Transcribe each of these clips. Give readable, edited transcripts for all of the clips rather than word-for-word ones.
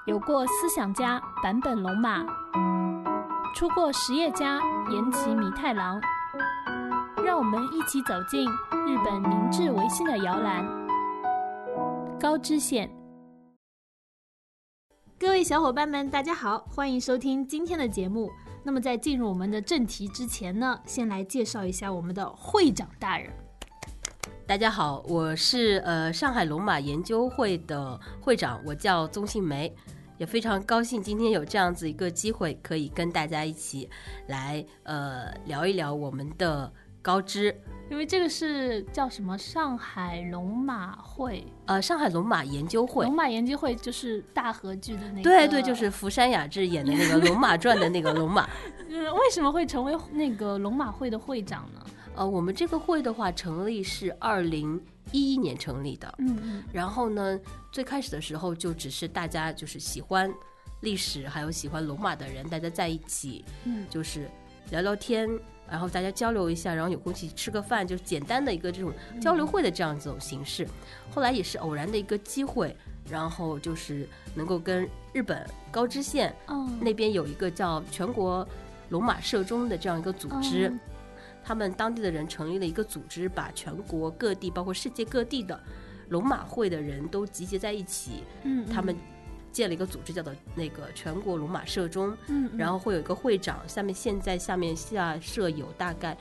有过思想家坂本龙马，出过实业家岩崎弥太郎。让我们一起走进日本明治维新的摇篮——高知县。各位小伙伴们，大家好，欢迎收听今天的节目。那么在进入我们的正题之前呢，先来介绍一下我们的会长大人。 大家好，我是上海龙马研究会的会长，我叫宗信梅，也非常高兴今天有这样子一个机会，可以跟大家一起来聊一聊我们的高知。 因为这个是叫什么上海龙马会， 上海龙马研究会。 龙马研究会就是大河剧的那个， 对，就是福山雅治演的那个《龙马传》的那个龙马。 为什么会成为那个龙马会的会长呢？ 我们这个会的话，成立是2011年成立的。然后呢，最开始的时候就只是大家就是喜欢历史还有喜欢龙马的人，大家在一起，就是聊聊天，然后大家交流一下，然后有空一起吃个饭，就是简单的一个这种交流会的这样一种形式。后来也是偶然的一个机会，然后就是能够跟日本高知县那边有一个叫全国龙马社中的这样一个组织，他们当地的人成立了一个组织，把全国各地包括世界各地的龙马会的人都集结在一起，他们建了一个组织叫做那个全国龙马社中，然后会有一个会长，现在下设有大概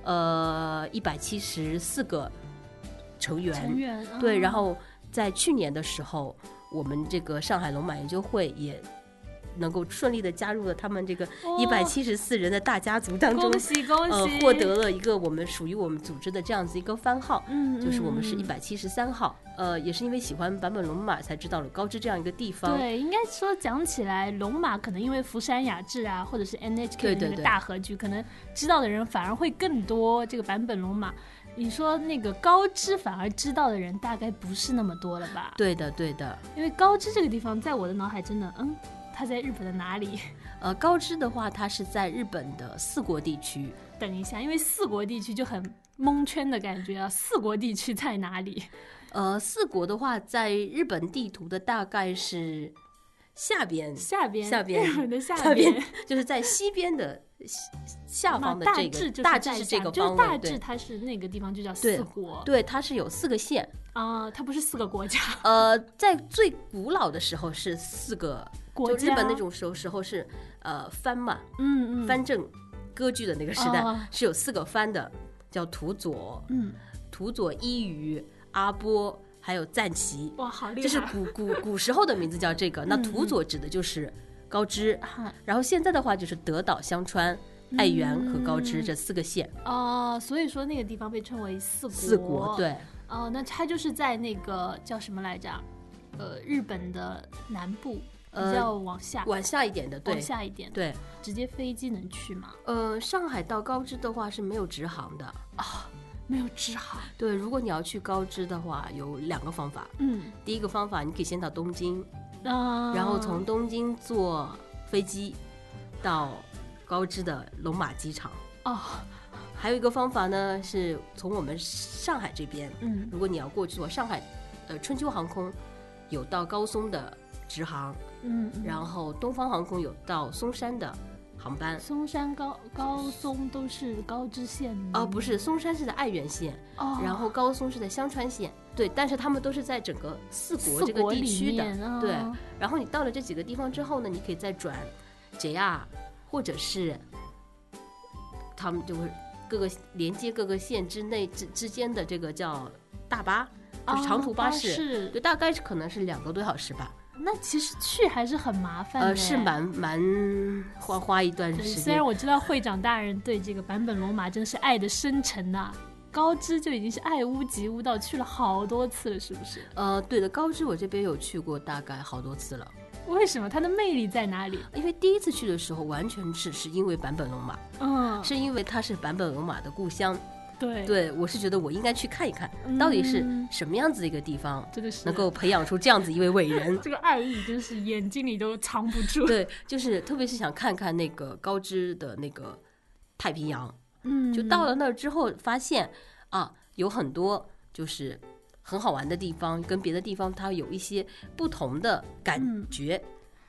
174个成员，对，然后在去年的时候，我们这个上海龙马研究会也能够顺利的加入了他们这个174人的大家族当中， 恭喜恭喜！ 获得了一个我们属于我们组织的这样子一个番号，就是我们是173号。也是因为喜欢坂本龙马才知道了高知这样一个地方。 对，应该说讲起来，龙马可能因为福山雅治啊，或者是 NHK 的那个大河剧，可能知道的人反而会更多。这个坂本龙马，你说那个高知反而知道的人大概不是那么多了吧？ 对的，对的。 因为高知这个地方，在我的脑海真的，它在日本的哪里？ 高知的话，它是在日本的四国地区。 等一下，因为四国地区就很蒙圈的感觉啊，四国地区在哪里？ 四国的话，在日本地图的大概是下边， 日本的下边就是在西边的下方的这个， 大致是这个方位， 就是大致它是那个地方就叫四国， 对，它是有4个县它不是4个国家。 在最古老的时候是4个国家，就日本那种时候是藩嘛，藩政割据的那个时代，是有4个藩的，叫土佐，土佐伊予、阿波还有赞岐。 哇，好厉害！ 这是古时候的名字叫这个。那土佐指的就是高知，然后现在的话就是德岛、香川、爱媛和高知这4个县。 所以说那个地方被称为四国。 对。 那它就是在那个叫什么来着？日本的南部，比较往下一点的，对， 往下一点， 对， 直接飞机能去吗？ 上海到高知的话是没有直航的没有直航。 对，如果你要去高知的话，有2个方法。第一个方法，你可以先到东京，然后从东京坐飞机到高知的龙马机场。还有一个方法呢，是从我们上海这边，如果你要过去的话，上海春秋航空有到高松的直航，然后东方航空有到松山的航班。 松山高松都是高知县不是，松山是在爱媛县，然后高松是在香川县。对，但是他们都是在整个四国这个地区的。对，然后你到了这几个地方之后呢，你可以再转 JR 或者是他们就会连接各个县之间的这个叫大巴，就是长途巴士，对，大概可能是2个多小时吧。 那其实去还是很麻烦的， 是蛮花一段时间。 虽然我知道会长大人对这个坂本龙马真是爱的深沉呐，高知就已经是爱屋及乌到去了好多次了，是不是？ 对的，高知我这边有去过大概好多次了。 为什么？它的魅力在哪里？ 因为第一次去的时候完全是因为坂本龙马，是因为它是坂本龙马的故乡。对，我是觉得我应该去看一看，到底是什么样子的一个地方，真的是能够培养出这样子一位伟人。 这个爱意真是眼睛里都藏不住。 对，就是特别是想看看那个高知的那个太平洋。就到了那儿之后，发现有很多就是很好玩的地方，跟别的地方它有一些不同的感觉。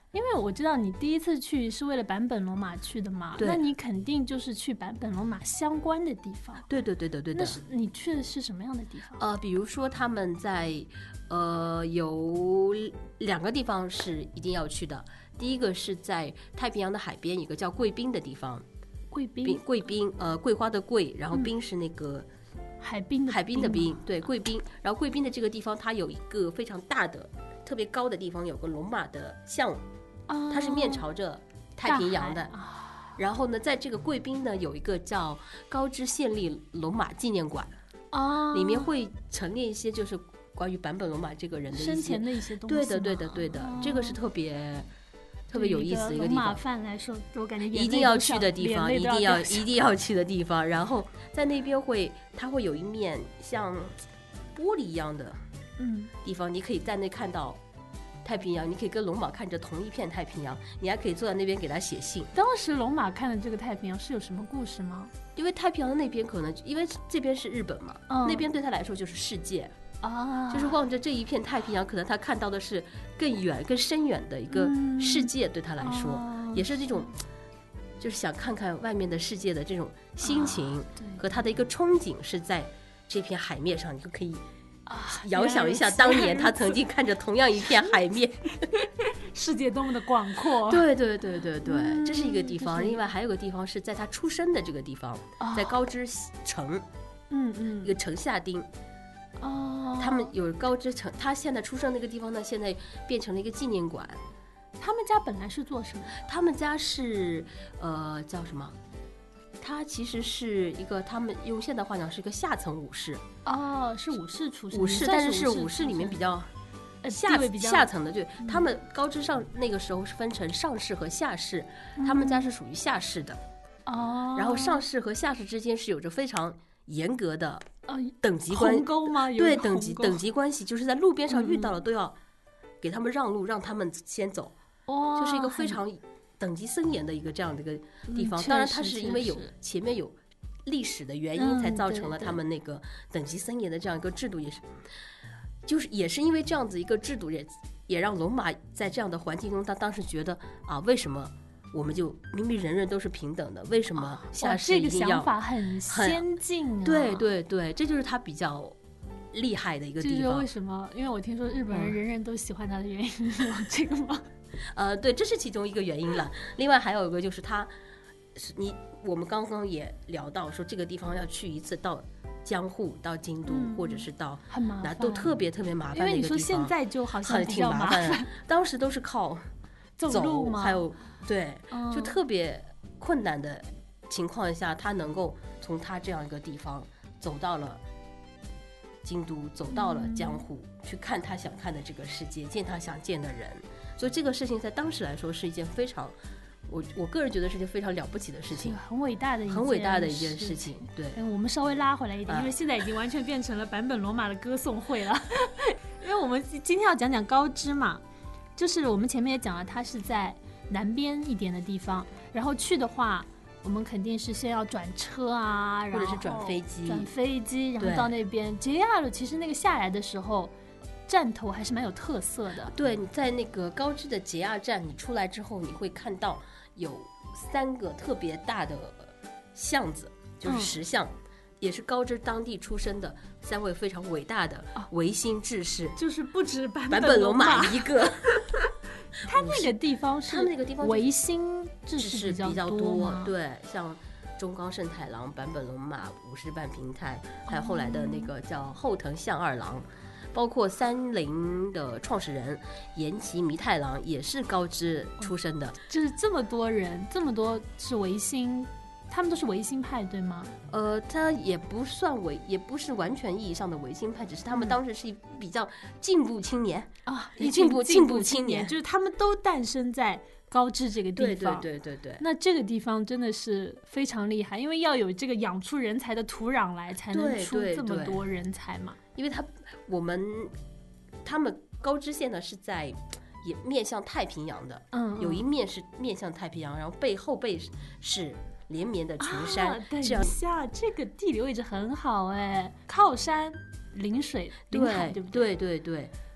因为我知道你第一次去是为了坂本龙马去的嘛，那你肯定就是去坂本龙马相关的地方。 对的。 那是你去的是什么样的地方？ 比如说他们在有2个地方是一定要去的。第一个是在太平洋的海边，有一个叫贵宾的地方。贵宾，桂花的桂，然后宾是那个海滨的滨，对，贵宾。然后贵宾的这个地方，它有一个非常大的、特别高的地方，有个龙马的像。它是面朝着太平洋的，然后呢，在这个贵宾呢有一个叫高知县立龙马纪念馆，里面会陈列一些就是关于坂本龙马这个人的一些生前的一些东西。 对的，这个是特别有意思的一个地方。 龙马饭来说，我感觉一定要去的地方，一定要去的地方。然后在那边它会有一面像玻璃一样的地方，你可以在那看到太平洋，你可以跟龙马看着同一片太平洋，你还可以坐在那边给他写信。 当时龙马看的这个太平洋是有什么故事吗？ 因为太平洋的那边可能因为这边是日本嘛，那边对他来说就是世界就是望着这一片太平洋，可能他看到的是更远更深远的一个世界，对他来说也是这种就是想看看外面的世界的这种心情和他的一个憧憬是在这片海面上，你就可以遥想一下当年他曾经看着同样一片海面世界多么的广阔。 对，这是一个地方。另外还有个地方是在他出生的这个地方，在高知城一个城下町他们有高知城，他现在出生那个地方呢，现在变成了一个纪念馆。 他们家本来是做什么？ 他们家是叫什么？他其实是一个，他们用现代话讲是一个下层武士。 是武士出身。 但是是武士里面比较下层的。对，他们高知上那个时候是分成上士和下士，他们家是属于下士的。然后上士和下士之间是有着非常严格的等级关系。鸿沟吗？ 对，等级关系，就是在路边上遇到了都要给他们让路，让他们先走。就是一个非常等级森严的一个这样的一个地方。当然它是因为前面有历史的原因才造成了他们那个等级森严的这样一个制度，也是因为这样子一个制度也让龙马在这样的环境中，他当时觉得为什么我们就明明人人都是平等的，为什么下士一定要这个想法很先进对，这就是他比较厉害的一个地方。 这就是为什么，因为我听说日本人人人都喜欢他的原因是这个吗？ 对，这是其中一个原因了。另外还有一个就是我们刚刚也聊到说这个地方要去一次到江户到京都或者是到很麻烦， 都特别麻烦的一个地方。 因为你说现在就好像比较麻烦当时都是靠走路吗？ 还有对，就特别困难的情况下，他能够从他这样一个地方走到了京都，走到了江户，去看他想看的这个世界，见他想见的人。所以这个事情在当时来说是一件非常我个人觉得是件非因不起的事情， 很伟大的一件事情。 对， 我们稍微拉回来一点，因为现在已经完全变成了坂本龙马的歌颂会了。因为我们今天要讲讲高知嘛，就是我们前面也讲了，它是在南边一点的地方，然后去的话，我们肯定是先要转车啊， 或者是转飞机， 然后到那边 JR 其实那个下来的时候。站头还是蛮有特色的。 对，你在那个高知的JR站，你出来之后，你会看到有3个特别大的巷子，就是石像，也是高知当地出生的3位非常伟大的维新志士， 就是不止坂本龙马一个。 他那个地方是维新志士比较多， 对，像中冈胜太郎、坂本龙马、武士半平太，还有后来的那个叫后藤象二郎。包括三菱的创始人岩崎弥太郎也是高知出身的。 就是这么多人，这么多是维新，他们都是维新派对吗？ 他也不是完全意义上的维新派，只是他们当时是比较进步青年进步青年， 就是他们都诞生在高知这个地方。 对。 那这个地方真的是非常厉害，因为要有这个养出人才的土壤来，才能出这么多人才嘛。 因为他们高知县呢是在也面向太平洋的，有一面是面向太平洋，然后后背是连绵的群山。 等一下，这个地理位置很好哎，靠山临水临海，对不对？ 对。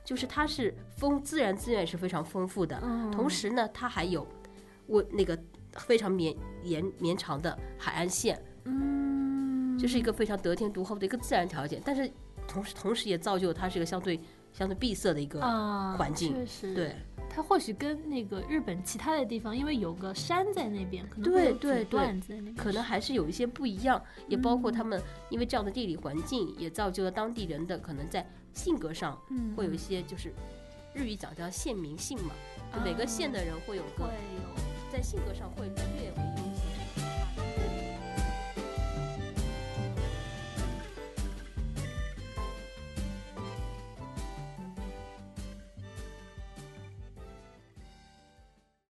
就是它是自然资源是非常丰富的，同时呢，它还有那个非常绵长的海岸线，这是一个非常得天独厚的一个自然条件，但是同时也造就它是一个相对闭塞的一个环境， 确实， 对。 它或许跟那个日本其他的地方，因为有个山在那边，可能会有阻断在那边， 可能还是有一些不一样，也包括他们因为这样的地理环境，也造就了当地人的可能在性格上会有一些，就是日语讲叫县民性嘛，每个县的人会有个在性格上会略微